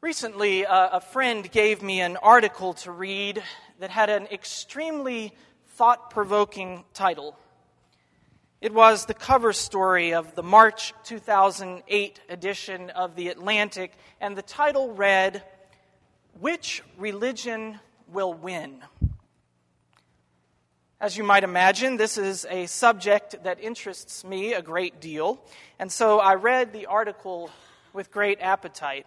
Recently, a friend gave me an article to read that had an extremely thought-provoking title. It was the cover story of the March 2008 edition of The Atlantic, and the title read, "Which Religion Will Win?" As you might imagine, this is a subject that interests me a great deal, and so I read the article with great appetite.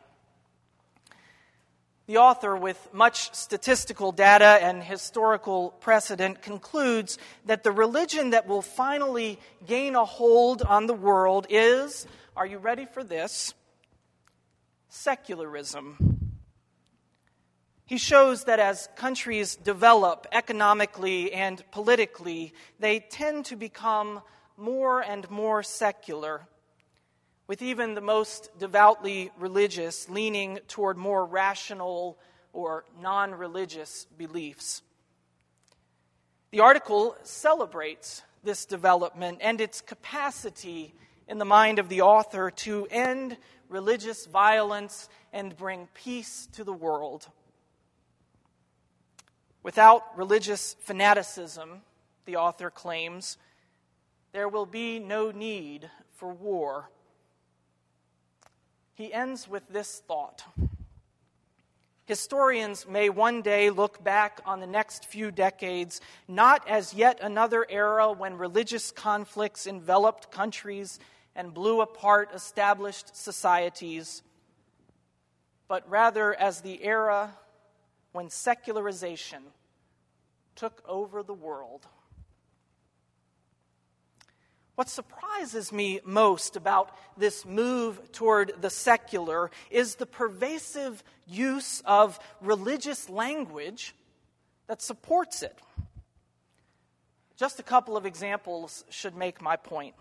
The author, with much statistical data and historical precedent, concludes that the religion that will finally gain a hold on the world is, are you ready for this? Secularism. He shows that as countries develop economically and politically, they tend to become more and more secular, with even the most devoutly religious leaning toward more rational or non-religious beliefs. The article celebrates this development and its capacity in the mind of the author to end religious violence and bring peace to the world. Without religious fanaticism, the author claims, there will be no need for war. He ends with this thought. Historians may one day look back on the next few decades not as yet another era when religious conflicts enveloped countries and blew apart established societies, but rather as the era when secularization took over the world. What surprises me most about this move toward the secular is the pervasive use of religious language that supports it. Just a couple of examples should make my point.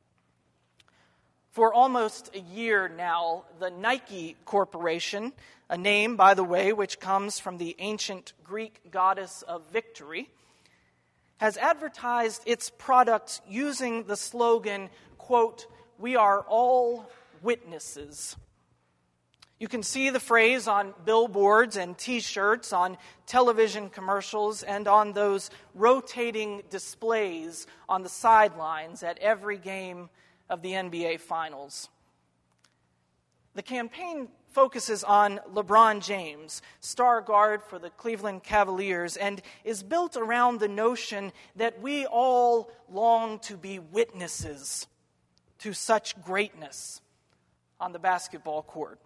For almost a year now, the Nike Corporation, a name, by the way, which comes from the ancient Greek goddess of victory, has advertised its products using the slogan, quote, "We are all witnesses." You can see the phrase on billboards and T-shirts, on television commercials, and on those rotating displays on the sidelines at every game of the NBA Finals. The campaign focuses on LeBron James, star guard for the Cleveland Cavaliers, and is built around the notion that we all long to be witnesses to such greatness on the basketball court.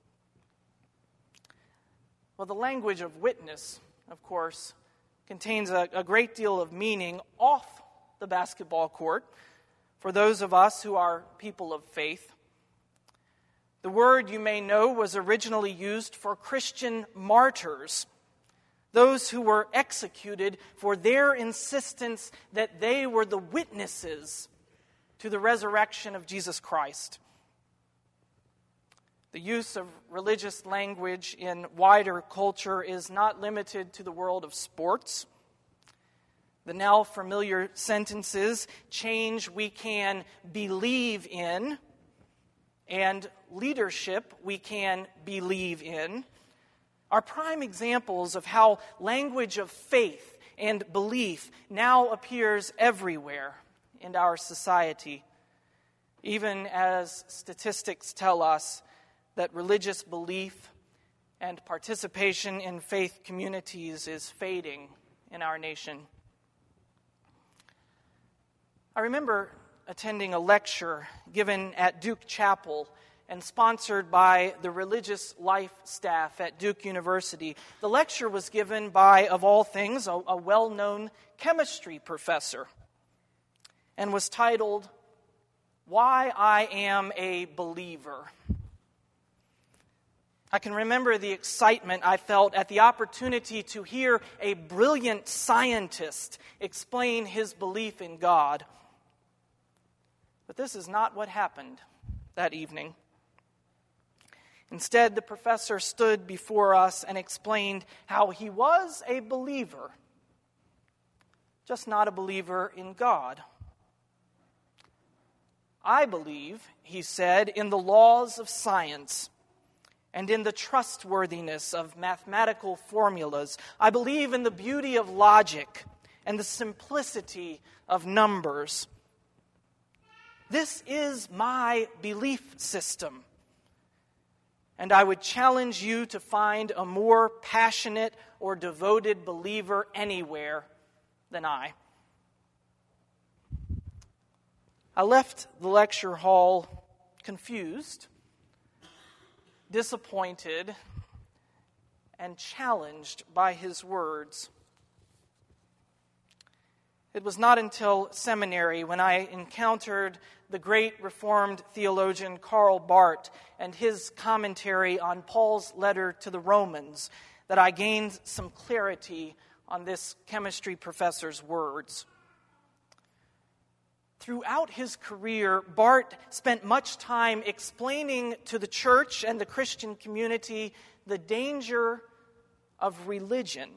Well, the language of witness, of course, contains a great deal of meaning off the basketball court for those of us who are people of faith. The word, you may know, was originally used for Christian martyrs, those who were executed for their insistence that they were the witnesses to the resurrection of Jesus Christ. The use of religious language in wider culture is not limited to the world of sports. The now familiar sentences, "change we can believe in," and "leadership we can believe in," are prime examples of how language of faith and belief now appears everywhere in our society, even as statistics tell us that religious belief and participation in faith communities is fading in our nation. I remember attending a lecture given at Duke Chapel and sponsored by the religious life staff at Duke University. The lecture was given by, of all things, a well-known chemistry professor, and was titled, "Why I Am a Believer." I can remember the excitement I felt at the opportunity to hear a brilliant scientist explain his belief in God. But this is not what happened that evening. Instead, the professor stood before us and explained how he was a believer, just not a believer in God. "I believe," he said, "in the laws of science, and in the trustworthiness of mathematical formulas. I believe in the beauty of logic and the simplicity of numbers. This is my belief system. And I would challenge you to find a more passionate or devoted believer anywhere than I. I left the lecture hall confused, disappointed, and challenged by his words. It was not until seminary when I encountered the great Reformed theologian Karl Barth and his commentary on Paul's letter to the Romans that I gained some clarity on this chemistry professor's words. Throughout his career, Barth spent much time explaining to the church and the Christian community the danger of religion,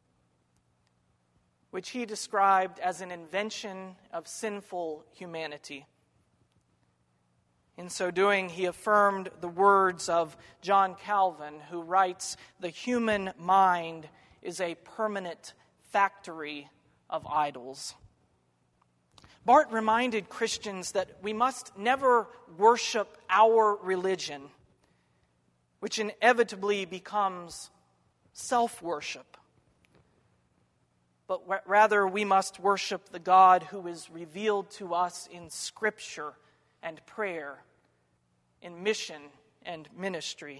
which he described as an invention of sinful humanity. In so doing, he affirmed the words of John Calvin, who writes, "The human mind is a permanent factory of idols." Barth reminded Christians that we must never worship our religion, which inevitably becomes self-worship. But rather we must worship the God who is revealed to us in Scripture and prayer, in mission and ministry.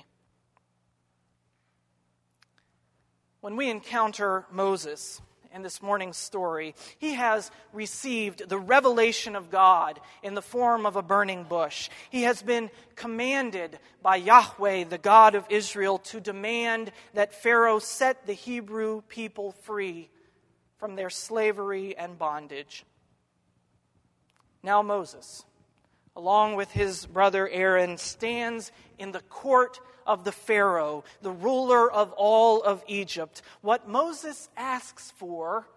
When we encounter Moses in this morning's story, he has received the revelation of God in the form of a burning bush. He has been commanded by Yahweh, the God of Israel, to demand that Pharaoh set the Hebrew people free from their slavery and bondage. Now Moses, along with his brother Aaron, stands in the court of the Pharaoh, the ruler of all of Egypt. What Moses asks for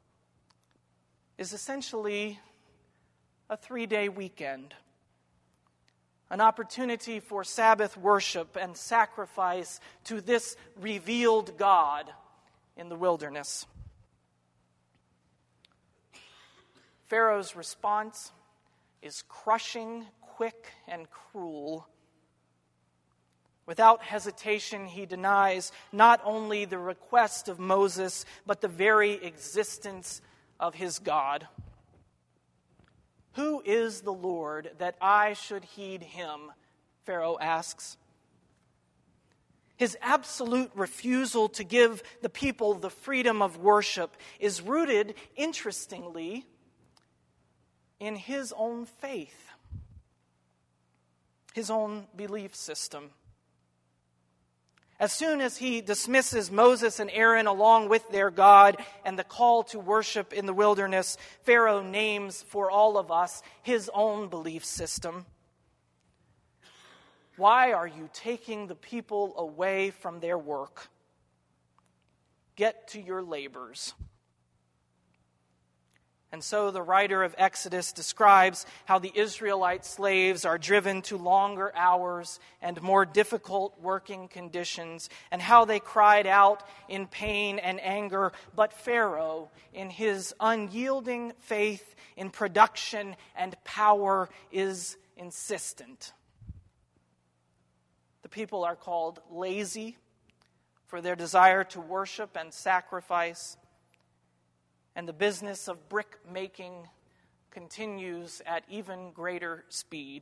is essentially a 3-day weekend, an opportunity for Sabbath worship and sacrifice to this revealed God in the wilderness. Pharaoh's response is crushing, quick, and cruel. Without hesitation, he denies not only the request of Moses, but the very existence of his God. "Who is the Lord that I should heed him?" Pharaoh asks. His absolute refusal to give the people the freedom of worship is rooted, interestingly, in his own faith, his own belief system. As soon as he dismisses Moses and Aaron along with their God and the call to worship in the wilderness, Pharaoh names for all of us his own belief system. "Why are you taking the people away from their work? Get to your labors." And so the writer of Exodus describes how the Israelite slaves are driven to longer hours and more difficult working conditions, and how they cried out in pain and anger. But Pharaoh, in his unyielding faith in production and power, is insistent. The people are called lazy for their desire to worship and sacrifice, and the business of brick making continues at even greater speed.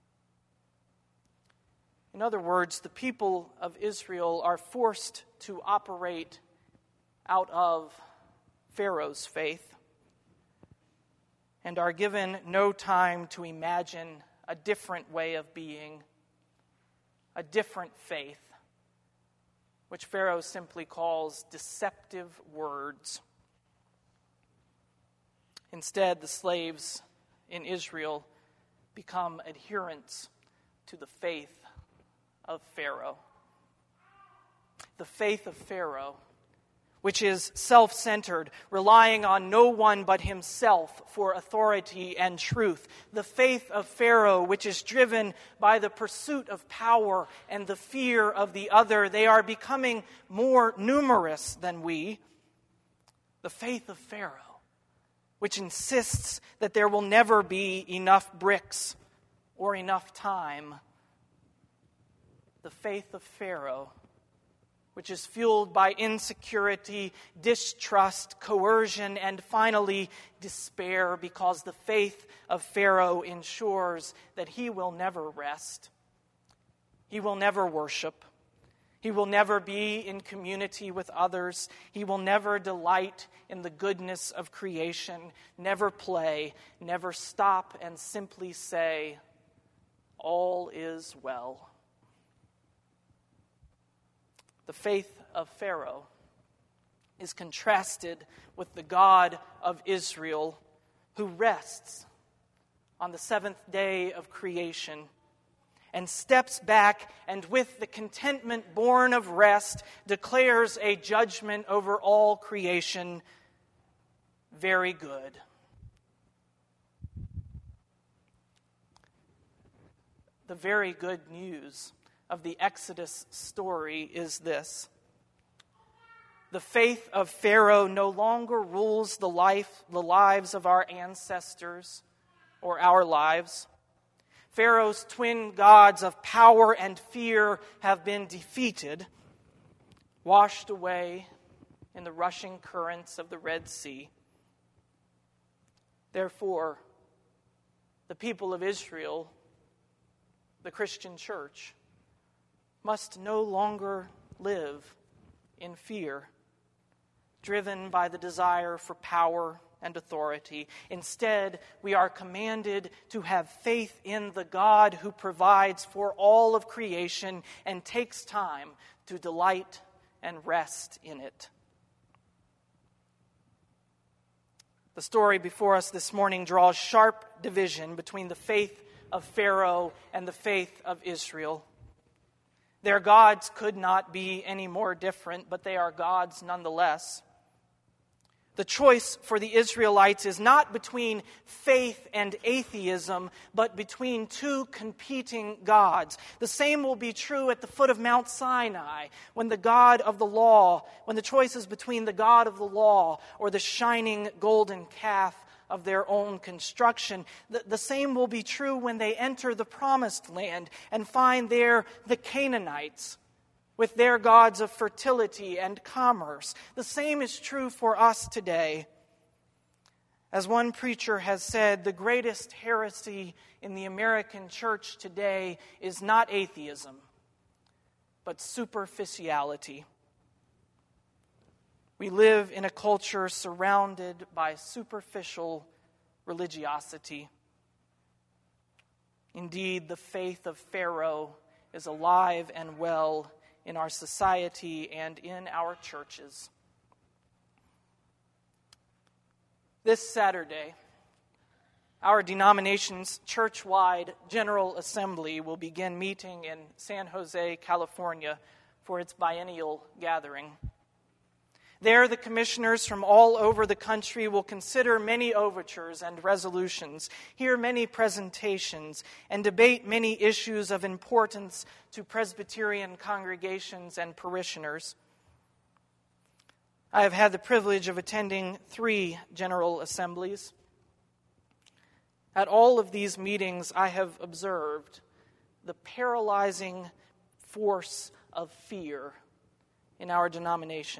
In other words, the people of Israel are forced to operate out of Pharaoh's faith and are given no time to imagine a different way of being, a different faith, which Pharaoh simply calls deceptive words. Instead, the slaves in Israel become adherents to the faith of Pharaoh. The faith of Pharaoh, which is self-centered, relying on no one but himself for authority and truth. The faith of Pharaoh, which is driven by the pursuit of power and the fear of the other. They are becoming more numerous than we. The faith of Pharaoh, which insists that there will never be enough bricks or enough time. The faith of Pharaoh, which is fueled by insecurity, distrust, coercion, and finally despair, because the faith of Pharaoh ensures that he will never rest. He will never worship. He will never be in community with others. He will never delight in the goodness of creation, never play, never stop and simply say, "All is well." The faith of Pharaoh is contrasted with the God of Israel, who rests on the seventh day of creation and steps back and with the contentment born of rest declares a judgment over all creation, very good. The very good news of the Exodus story is this: the faith of Pharaoh no longer rules the lives of our ancestors or our lives. Pharaoh's twin gods of power and fear have been defeated, washed away in the rushing currents of the Red Sea. Therefore, the people of Israel, the Christian church, must no longer live in fear, driven by the desire for power and authority. Instead, we are commanded to have faith in the God who provides for all of creation and takes time to delight and rest in it. The story before us this morning draws sharp division between the faith of Pharaoh and the faith of Israel. Their gods could not be any more different, but they are gods nonetheless. The choice for the Israelites is not between faith and atheism, but between two competing gods. The same will be true at the foot of Mount Sinai, when the choice is between the God of the law or the shining golden calf of their own construction. The same will be true when they enter the promised land and find there the Canaanites with their gods of fertility and commerce. The same is true for us today. As one preacher has said, the greatest heresy in the American church today is not atheism, but superficiality. We live in a culture surrounded by superficial religiosity. Indeed, the faith of Pharaoh is alive and well in our society and in our churches. This Saturday, our denomination's church-wide General Assembly will begin meeting in San Jose, California, for its biennial gathering. There, the commissioners from all over the country will consider many overtures and resolutions, hear many presentations, and debate many issues of importance to Presbyterian congregations and parishioners. I have had the privilege of attending 3 General Assemblies. At all of these meetings, I have observed the paralyzing force of fear in our denomination.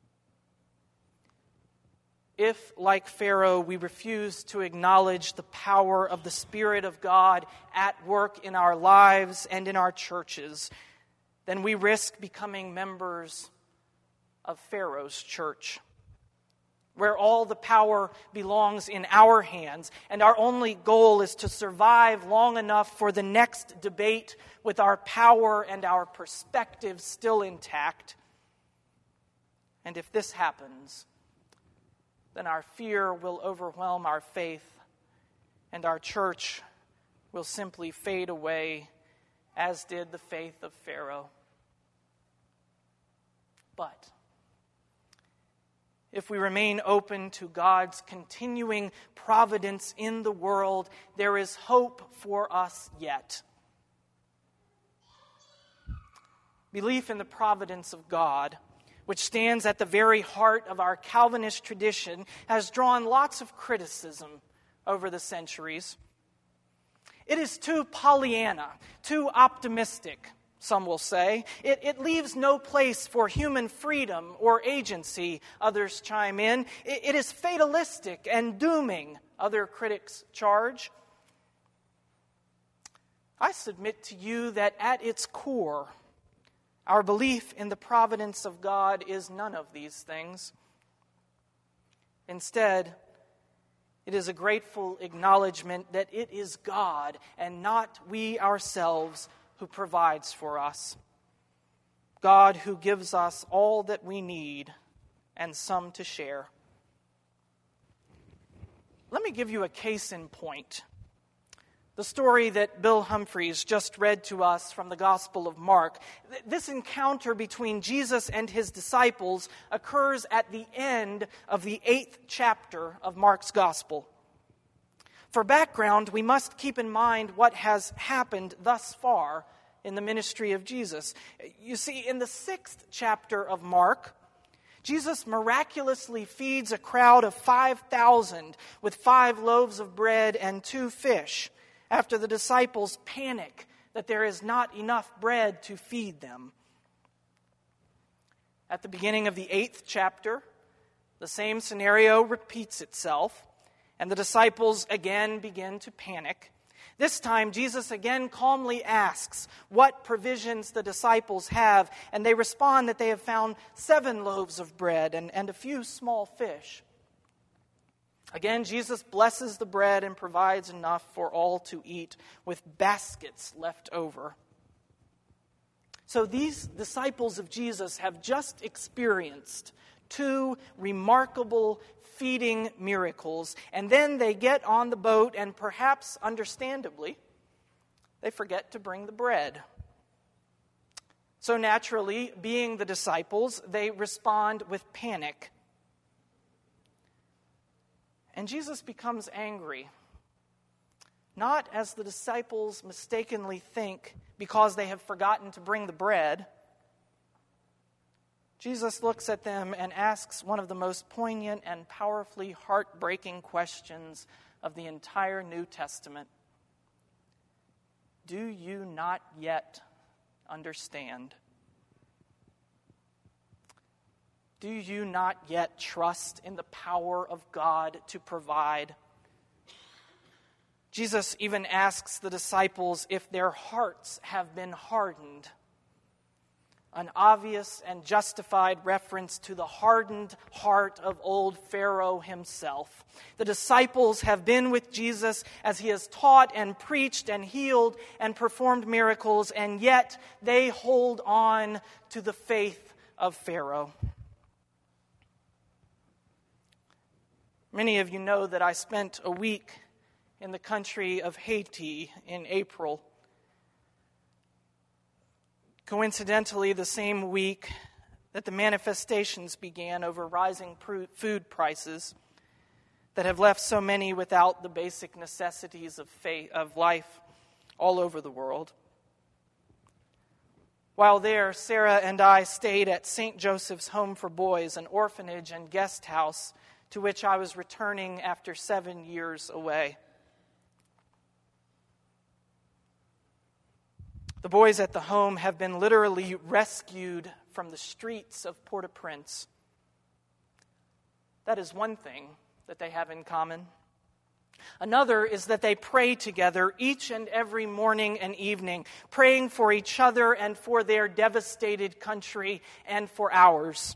If, like Pharaoh, we refuse to acknowledge the power of the Spirit of God at work in our lives and in our churches, then we risk becoming members of Pharaoh's church, where all the power belongs in our hands, and our only goal is to survive long enough for the next debate with our power and our perspective still intact. And if this happens, then our fear will overwhelm our faith, and our church will simply fade away, as did the faith of Pharaoh. But if we remain open to God's continuing providence in the world, there is hope for us yet. Belief in the providence of God, which stands at the very heart of our Calvinist tradition, has drawn lots of criticism over the centuries. It is too Pollyanna, too optimistic, some will say. It leaves no place for human freedom or agency, others chime in. It is fatalistic and dooming, other critics charge. I submit to you that at its core, our belief in the providence of God is none of these things. Instead, it is a grateful acknowledgement that it is God and not we ourselves who provides for us. God who gives us all that we need and some to share. Let me give you a case in point. The story that Bill Humphreys just read to us from the Gospel of Mark. This encounter between Jesus and his disciples occurs at the end of the 8th chapter of Mark's Gospel. For background, we must keep in mind what has happened thus far in the ministry of Jesus. You see, in the 6th chapter of Mark, Jesus miraculously feeds a crowd of 5,000 with 5 loaves of bread and 2 fish, after the disciples panic that there is not enough bread to feed them. At the beginning of the 8th chapter, the same scenario repeats itself, and the disciples again begin to panic. This time, Jesus again calmly asks what provisions the disciples have, and they respond that they have found 7 loaves of bread and a few small fish. Again, Jesus blesses the bread and provides enough for all to eat, with baskets left over. So these disciples of Jesus have just experienced 2 remarkable feeding miracles, and then they get on the boat, and perhaps understandably, they forget to bring the bread. So naturally, being the disciples, they respond with panic. And Jesus becomes angry, not as the disciples mistakenly think because they have forgotten to bring the bread. Jesus looks at them and asks one of the most poignant and powerfully heartbreaking questions of the entire New Testament. Do you not yet understand? Do you not yet trust in the power of God to provide? Jesus even asks the disciples if their hearts have been hardened. An obvious and justified reference to the hardened heart of old Pharaoh himself. The disciples have been with Jesus as he has taught and preached and healed and performed miracles, and yet they hold on to the faith of Pharaoh. Many of you know that I spent a week in the country of Haiti in April. Coincidentally, the same week that the manifestations began over rising food prices that have left so many without the basic necessities of life all over the world. While there, Sarah and I stayed at St. Joseph's Home for Boys, an orphanage and guest house to which I was returning after 7 years away. The boys at the home have been literally rescued from the streets of Port-au-Prince. That is one thing that they have in common. Another is that they pray together each and every morning and evening, praying for each other and for their devastated country and for ours.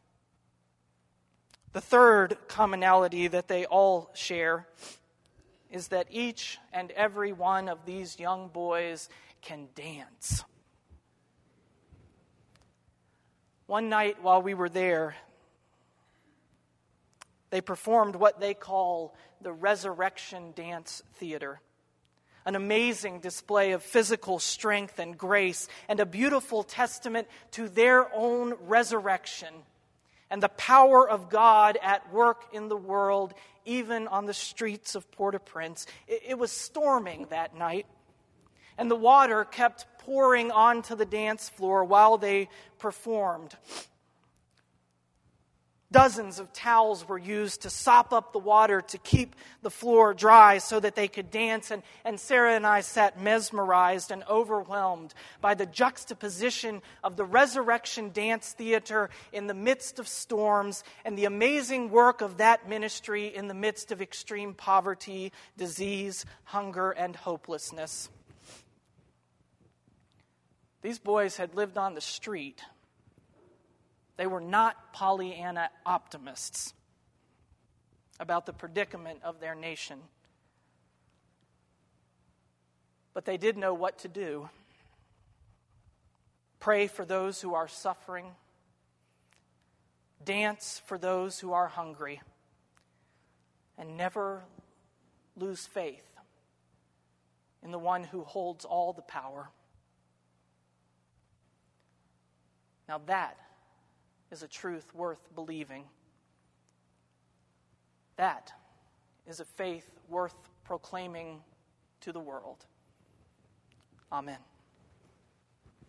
The third commonality that they all share is that each and every one of these young boys can dance. One night while we were there, they performed what they call the Resurrection Dance Theater, an amazing display of physical strength and grace and a beautiful testament to their own resurrection and the power of God at work in the world, even on the streets of Port-au-Prince. It was storming that night, and the water kept pouring onto the dance floor while they performed. Dozens of towels were used to sop up the water to keep the floor dry so that they could dance. And Sarah and I sat mesmerized and overwhelmed by the juxtaposition of the Resurrection Dance Theater in the midst of storms and the amazing work of that ministry in the midst of extreme poverty, disease, hunger, and hopelessness. These boys had lived on the street. They were not Pollyanna optimists about the predicament of their nation. But they did know what to do. Pray for those who are suffering. Dance for those who are hungry. And never lose faith in the one who holds all the power. Now that is a truth worth believing. That is a faith worth proclaiming to the world. Amen.